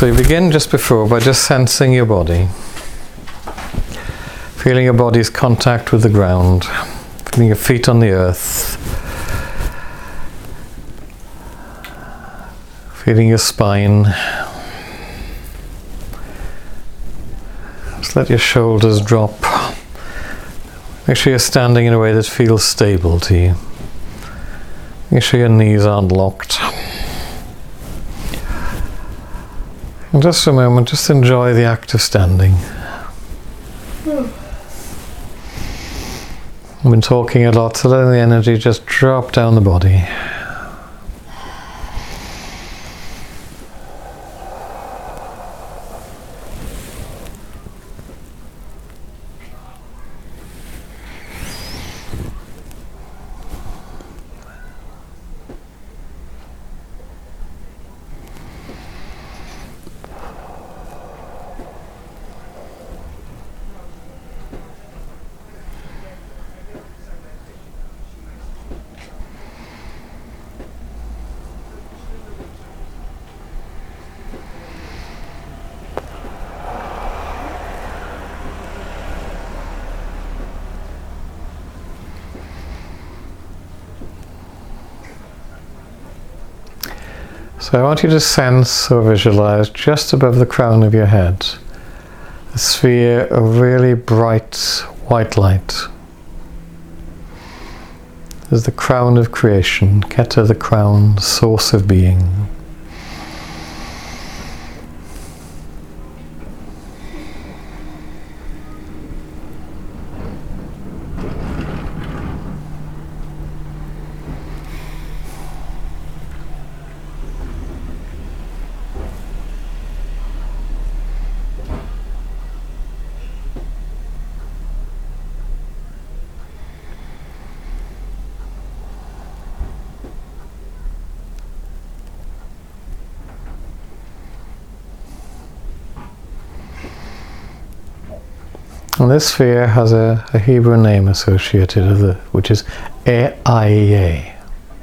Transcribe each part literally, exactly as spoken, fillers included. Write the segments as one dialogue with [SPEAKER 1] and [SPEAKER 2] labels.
[SPEAKER 1] So you begin just before by just sensing your body, feeling your body's contact with the ground, feeling your feet on the earth, feeling your spine. Just let your shoulders drop. Make sure you're standing in a way that feels stable to you. Make sure your knees aren't locked. And just for a moment, just enjoy the act of standing. I've been talking a lot, so letting the energy just drop down the body. So I want you to sense or visualize just above the crown of your head a sphere of really bright white light. There's the crown of creation, Keta, the crown, source of being. And this sphere has a, a Hebrew name associated with it, which is E-I-Yeh.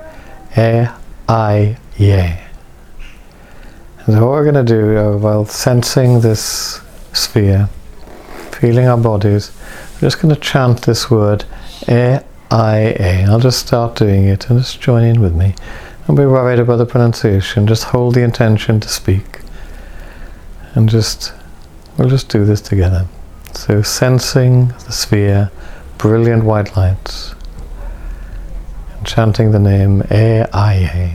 [SPEAKER 1] E-I-Yeh. And so what we're going to do uh, while sensing this sphere, feeling our bodies, we're just going to chant this word E-I-Yeh. I'll just start doing it and just join in with me. Don't be worried about the pronunciation, just hold the intention to speak. And just, we'll just do this together. So sensing the sphere, brilliant white lights, and chanting the name E-I-Yeh.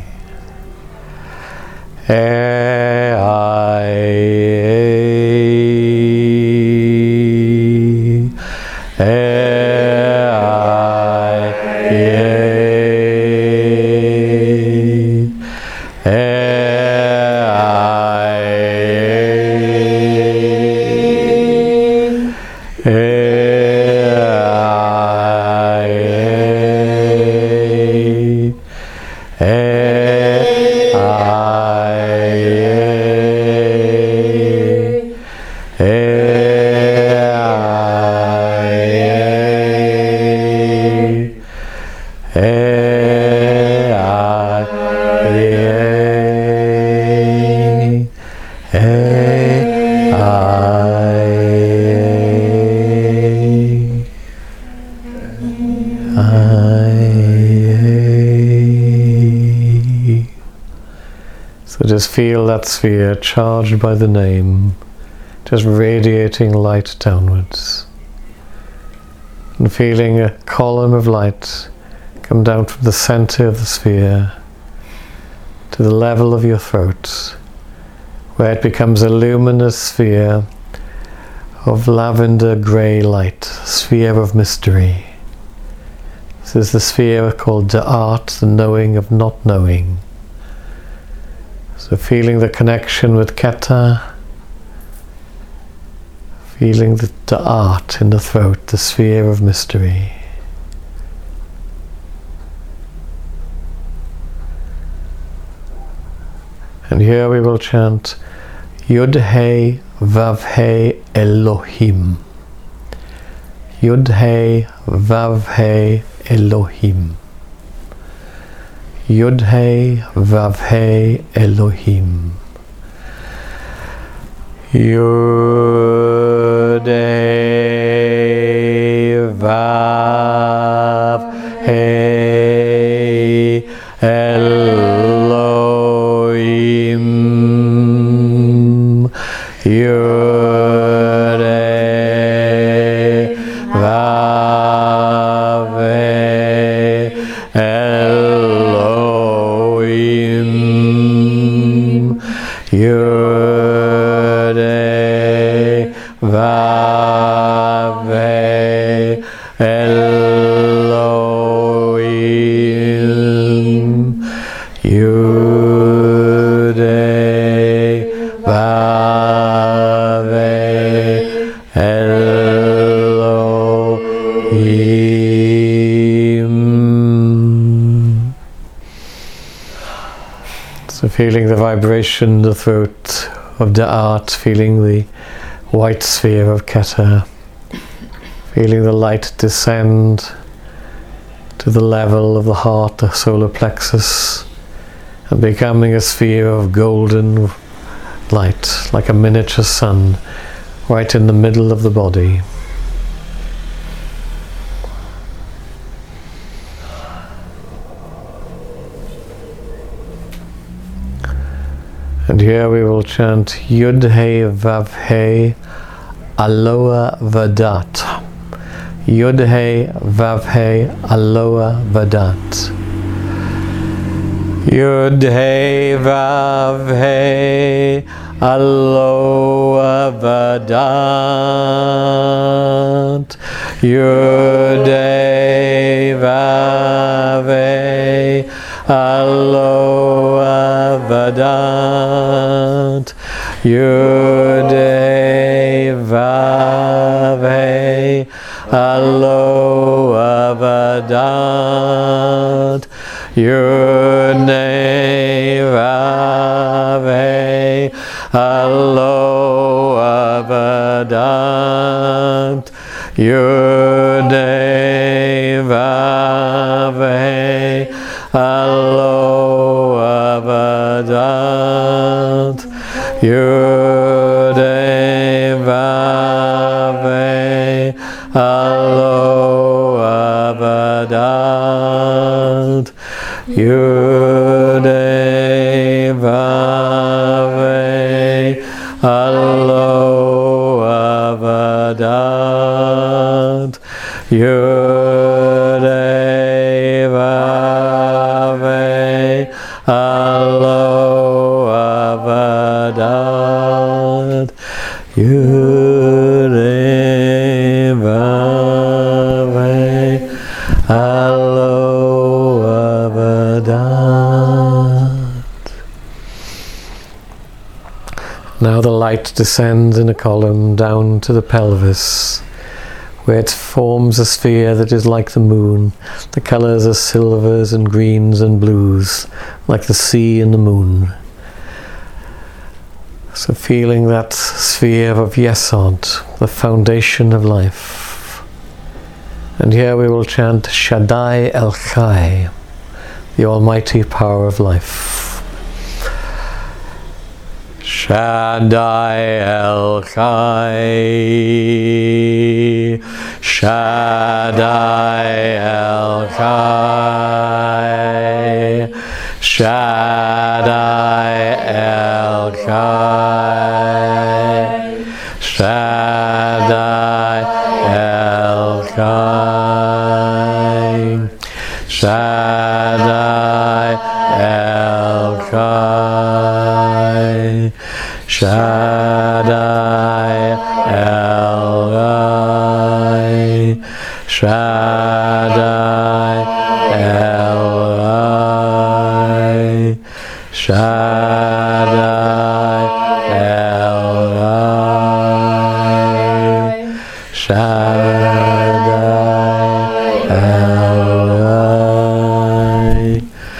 [SPEAKER 1] E-I-Yeh. E-I-Yeh. So just feel that sphere charged by the name, just radiating light downwards. And feeling a column of light come down from the center of the sphere to the level of your throat, where it becomes a luminous sphere of lavender grey light, sphere of mystery. This is the sphere called Da'at, the knowing of not knowing. So feeling the connection with Keta, feeling the Da'at in the throat, the sphere of mystery. And here we will chant Yud-Heh Vav-Heh Elohim. Yud-Heh Vav-Heh Elohim. Yud-Heh Vav-Heh Elohim. Yud Hey Vav Hey Elohim. Yud Hey Vav Hey Elohim. Yud Hey Vav Hey Elohim. Yud Hey Vav Hey Elohim. So feeling the vibration in the throat of Da'at, feeling the white sphere of Keter, feeling the light descend to the level of the heart, the solar plexus, and becoming a sphere of golden light, like a miniature sun, right in the middle of the body. And here we will chant Yud Hey Vav Hey Aloha Vadat. Yud Hey Vav Hey Aloha Vadat. Yud Hey Vav Hey Aloha Vadat. Yud Hey Vav Hey Aloha Vadat. Yud Hey Vav Hey Aloha Vadat. Yud Hey Vav Hey Aloha Vadat. Yud Hey Vav Hey Aloha Vadat. Yud Hey Vav Hey Aloha Vadat. Yud Hey Vav Hey Aloha Vadat. Yud Hey Vav Hey Aloha Vadat. Yud Hey Vav Hey Aloha Vadat. Now the light descends in a column down to the pelvis, where it forms a sphere that is like the moon. The colours are silvers and greens and blues, like the sea and the moon. So feeling that sphere of Yesod, the foundation of life. And here we will chant Shaddai El Chai, the almighty power of life. Shaddai El Chai, Shaddai El Chai, Shaddai El Chai, Shaddai El Chai, Shaddai El Chai, Shaddai El Chai, Shaddai El Chai, Shaddai El Chai, Shaddai El Chai,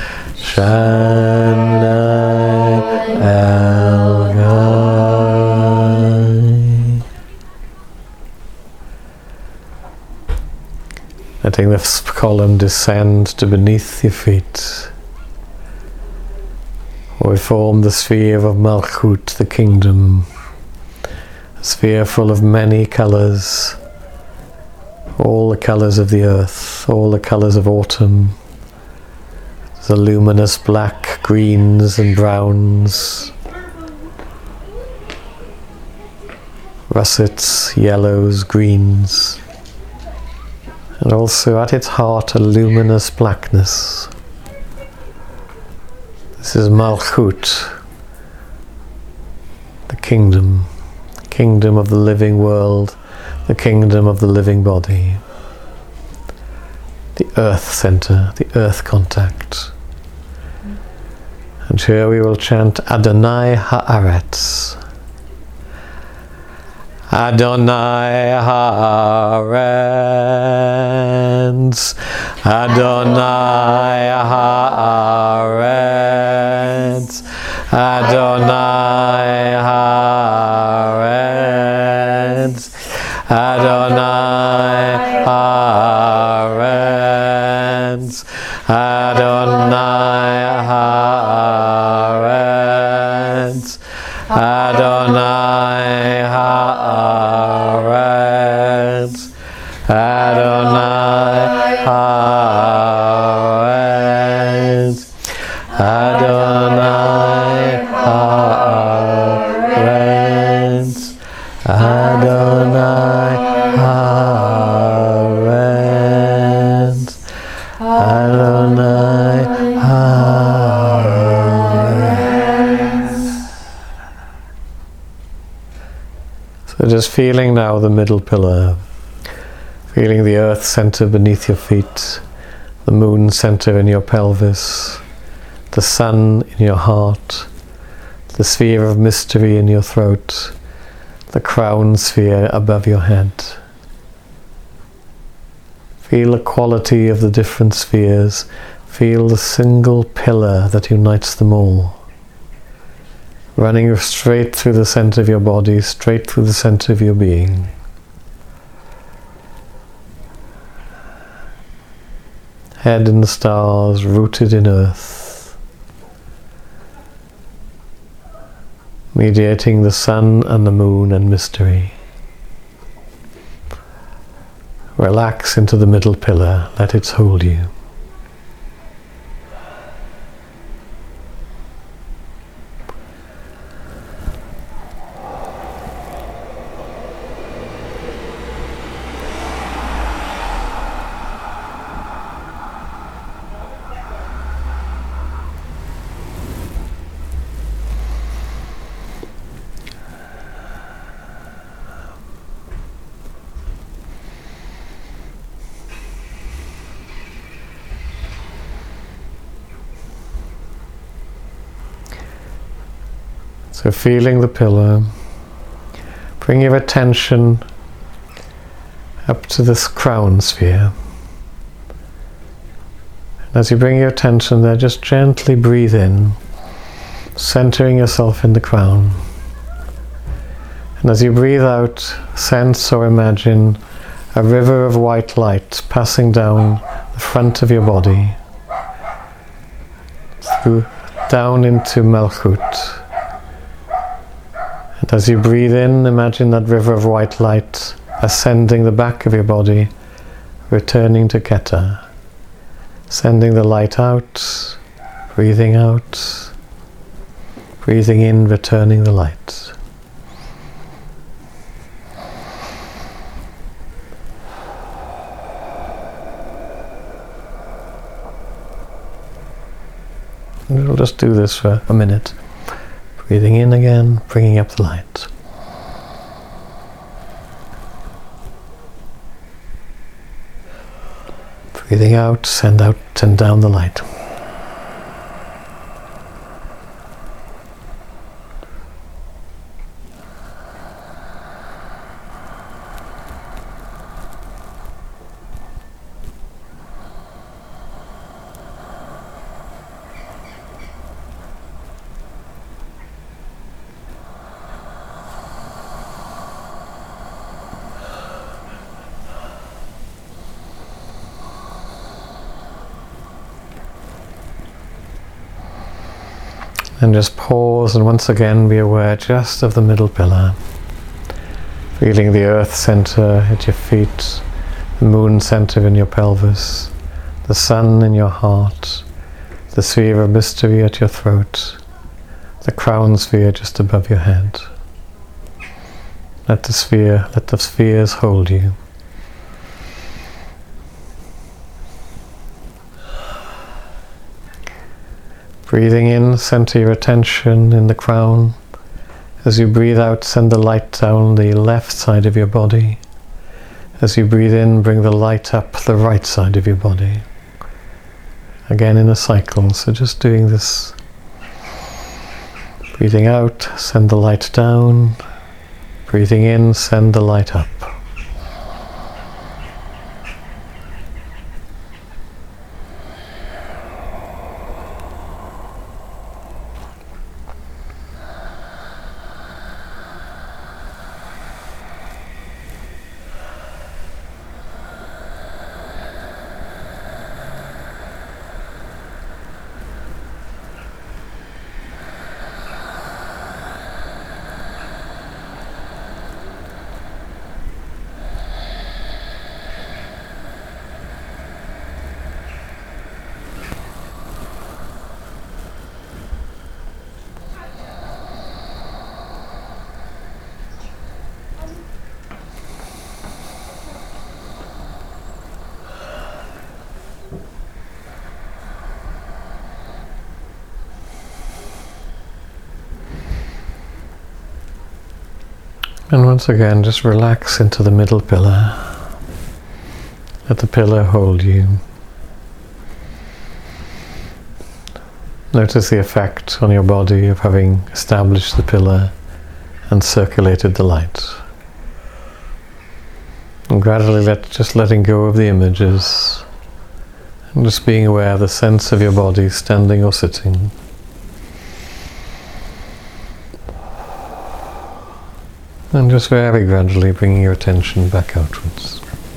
[SPEAKER 1] Shaddai El Chai. Letting this column descend to beneath your feet. We form the sphere of Malchut, the kingdom, a sphere full of many colours, all the colours of the earth, all the colours of autumn, the luminous black, greens and browns, russets, yellows, greens, and also at its heart a luminous blackness. This is Malchut, the kingdom, the kingdom of the living world, the kingdom of the living body, the earth center, the earth contact. And here we will chant Adonai Haaretz. Adonai Haaretz, Adonai Haaretz, Adonai Haaretz, Adonai Haaretz, Adonai Haaretz, Adonai Haaretz, Adonai Haaretz, Adonai Haaretz, Adonai Haaretz, Adonai Haaretz. So just feeling now the middle pillar, feeling the earth center beneath your feet, the moon center in your pelvis, the sun in your heart, the sphere of mystery in your throat, the crown sphere above your head. Feel the quality of the different spheres. Feel the single pillar that unites them all, running straight through the center of your body, straight through the center of your being. Head in the stars, rooted in earth, mediating the sun and the moon and mystery. Relax into the middle pillar, let it hold you. So feeling the pillar, bring your attention up to this crown sphere. And as you bring your attention there, just gently breathe in, centering yourself in the crown. And as you breathe out, sense or imagine a river of white light passing down the front of your body, through, down into Malchut. And as you breathe in, imagine that river of white light ascending the back of your body, returning to Keter. Sending the light out, breathing out, breathing in, returning the light. And we'll just do this for a minute. Breathing in again, bringing up the light. Breathing out, send out, send down the light. And just pause and once again be aware just of the middle pillar. Feeling the earth center at your feet, the moon center in your pelvis, the sun in your heart, the sphere of mystery at your throat, the crown sphere just above your head. Let the sphere, let the spheres hold you. Breathing in, center your attention in the crown. As you breathe out, send the light down the left side of your body. As you breathe in, bring the light up the right side of your body. Again in a cycle, so just doing this. Breathing out, send the light down. Breathing in, send the light up. And once again, just relax into the middle pillar. Let the pillar hold you. Notice the effect on your body of having established the pillar and circulated the light. And gradually let, just letting go of the images and just being aware of the sense of your body standing or sitting. And just very gradually bringing your attention back outwards.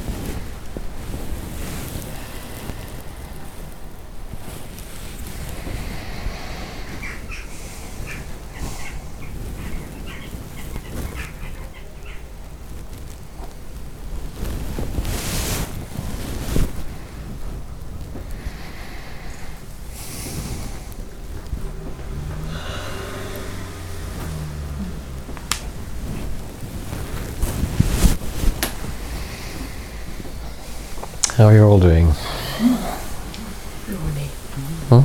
[SPEAKER 1] How are you all doing? Hmm?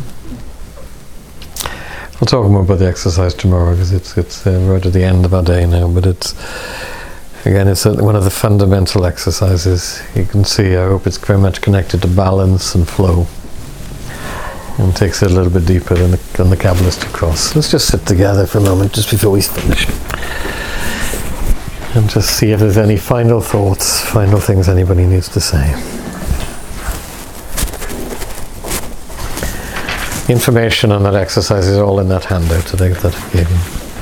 [SPEAKER 1] We'll talk more about the exercise tomorrow because it's it's uh, right at the end of our day now. But it's again, it's a, one of the fundamental exercises. You can see. I hope it's very much connected to balance and flow, and takes it a little bit deeper than the, than the Kabbalistic cross. Let's just sit together for a moment just before we finish, and just see if there's any final thoughts, final things anybody needs to say. Information on that exercise is all in that handout today that I gave you.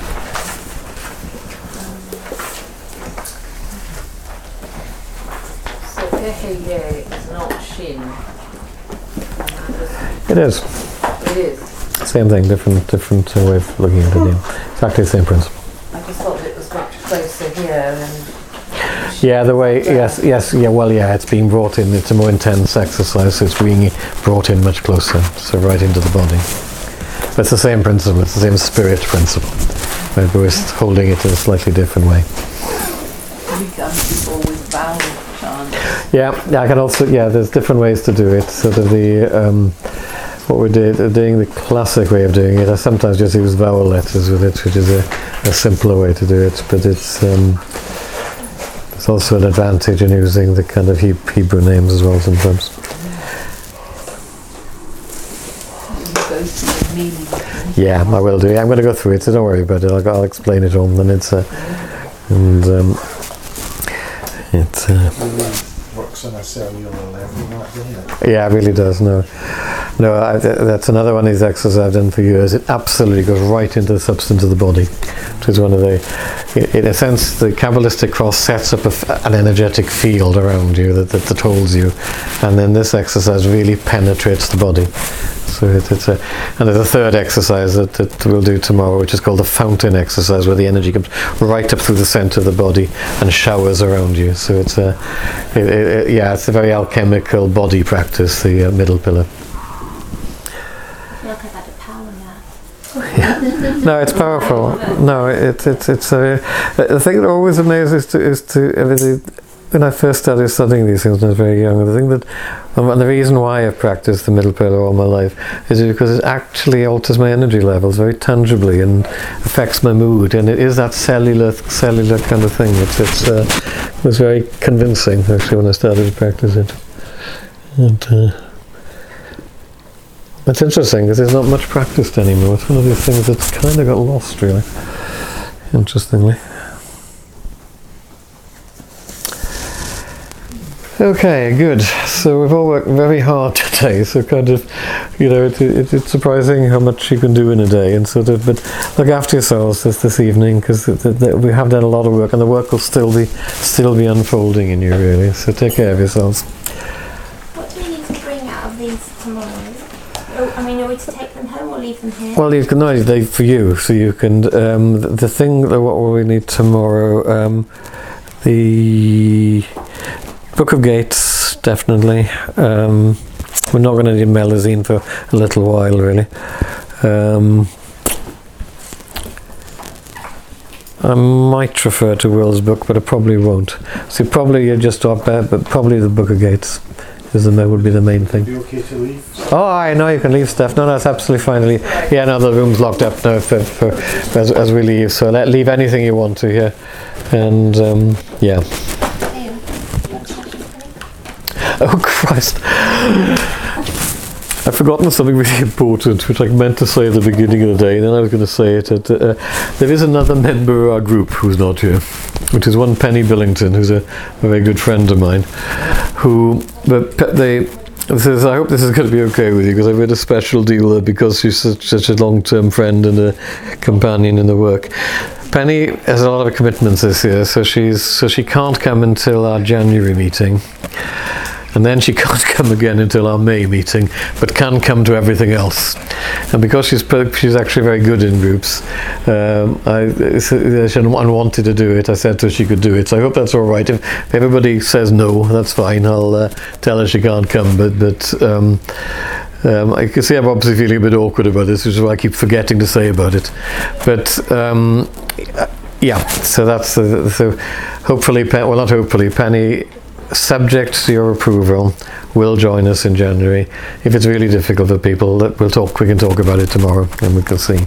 [SPEAKER 2] So Pehe is not Shin.
[SPEAKER 1] It is.
[SPEAKER 2] It is.
[SPEAKER 1] Same thing, different different uh, way of looking at it. Yeah. Exactly the same principle.
[SPEAKER 2] I just thought it was much closer here and
[SPEAKER 1] Yeah, the way, yes, yes, yeah, well, yeah, it's being brought in, it's a more intense exercise, so it's being brought in much closer, so right into the body. But it's the same principle, it's the same spirit principle, but we're just holding it in a slightly different way.
[SPEAKER 2] we come people with vowel chants.
[SPEAKER 1] Yeah, yeah, I can also, yeah, there's different ways to do it, sort of the, um, what we're do, doing the classic way of doing it, I sometimes just use vowel letters with it, which is a, a simpler way to do it, but it's, um, there's also an advantage in using the kind of Hebrew names as well sometimes. Yeah, I will do. I'm going to go through it, so don't worry about it. I'll, I'll explain it all. And it's uh, and um, it uh,
[SPEAKER 3] really works on a cellular level, that, doesn't it?
[SPEAKER 1] yeah, it really does. No, No, I, that's another one of these exercises I've done for years. It absolutely goes right into the substance of the body, which is one of the, in a sense, the Kabbalistic cross sets up a, an energetic field around you that, that, that holds you, and then this exercise really penetrates the body. So it, it's a, and there's a third exercise that, that we'll do tomorrow, which is called the fountain exercise, where the energy comes right up through the centre of the body and showers around you. So it's a, it, it, yeah, it's a very alchemical body practice, the uh, middle pillar.
[SPEAKER 3] Look, I've had a power nap.
[SPEAKER 1] Yeah. No, it's powerful. No, it's it's it's a. The thing that always amazes to, is to everything. When I first started studying these things when I was very young, the thing that, and the reason why I've practiced the middle pillar all my life is because it actually alters my energy levels very tangibly and affects my mood, and it is that cellular, cellular kind of thing. It's, it's uh, it was very convincing actually when I started to practice it. And, uh, it's interesting because there's not much practiced anymore. It's one of these things that's kind of got lost, really. Interestingly. Okay, good. So we've all worked very hard today. So kind of, you know, it, it, it's surprising how much you can do in a day. And sort of, but look after yourselves this this evening, because we have done a lot of work, and the work will still be still be unfolding in you, really. So take care of yourselves.
[SPEAKER 3] What do we need to bring out of these tomorrow? Oh, I mean, are we to take them home or leave them here?
[SPEAKER 1] Well, you can no, they for you, so you can. Um, the, the thing that what will we need tomorrow? Um, the Book of Gates, definitely. Um, we're not going to need Melusine for a little while, really. Um, I might refer to Will's book, but I probably won't. So probably you just drop that, but probably the Book of Gates is the would be the main thing.
[SPEAKER 4] Be okay to leave?
[SPEAKER 1] Oh, I know you can leave stuff. No, no, that's absolutely fine. Leave. Yeah, no, the room's locked up now for, for as, as we leave. So let leave anything you want to here, and um, yeah. Oh Christ! I've forgotten something really important, which I meant to say at the beginning of the day, and then I was going to say it. At, uh, there is another member of our group who's not here, which is one Penny Billington, who's a, a very good friend of mine. Who, but they, this is, I hope this is going to be okay with you, because I've made a special deal there because she's such, such a long-term friend and a companion in the work. Penny has a lot of commitments this year, so she's so she can't come until our January meeting. And then she can't come again until our May meeting, but can come to everything else. And because she's she's actually very good in groups, um, I, she wanted to do it. I said to her she could do it. So I hope that's all right. If, if everybody says no, that's fine. I'll uh, tell her she can't come. But but um, um, I can see I'm obviously feeling a bit awkward about this, which is why I keep forgetting to say about it. But um, yeah, so that's uh, so. Hopefully, well, not hopefully, Penny, subject to your approval, will join us in January. If it's really difficult for people, we'll talk. We can talk about it tomorrow, and we can see.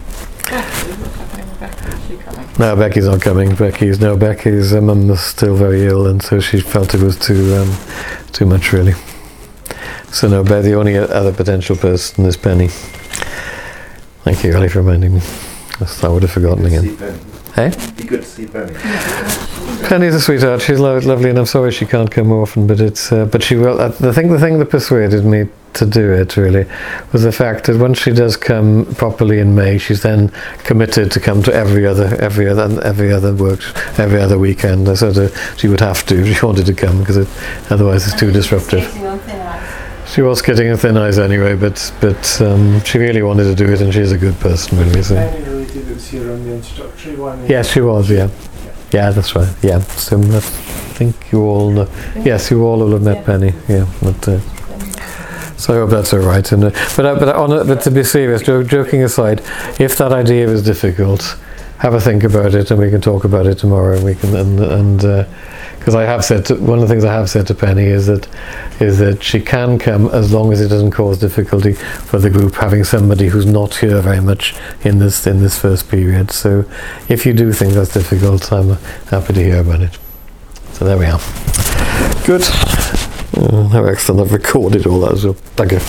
[SPEAKER 1] No, Becky's not coming. Becky's no. Becky's uh, mum is still very ill, and so she felt it was too um, too much, really. So no, but the only other potential person is Penny. Thank you, Ali, for reminding me. I would have forgotten again. Hey?
[SPEAKER 4] Be good to see Penny.
[SPEAKER 1] Penny's a sweetheart. She's lo- lovely, and I'm sorry she can't come more often. But it's uh, but she will. Uh, the thing, the thing that persuaded me to do it really was the fact that once she does come properly in May, she's then committed to come to every other, every other, every other work, every other weekend. I said uh, she would have to if she wanted to come, because it, otherwise it's too disruptive. She was skating on thin ice anyway, but but um, she really wanted to do it, and she's a good person, really. So.
[SPEAKER 4] Penny really did it here on the introductory one.
[SPEAKER 1] Yes, she was. Yeah. Yeah, that's right. Yeah, so I think you all know. Yes, you all will have met Penny. Yeah, but, uh, so I hope that's all right. And uh, but uh, but on a, but to be serious, jo- joking aside, if that idea is difficult, have a think about it, and we can talk about it tomorrow. And we can and and because uh, I have said to, one of the things I have said to Penny is that is that she can come as long as it doesn't cause difficulty for the group having somebody who's not here very much in this in this first period. So if you do think that's difficult, I'm happy to hear about it. So there we are. Good. Oh, how excellent! I've recorded all that as well. Thank you.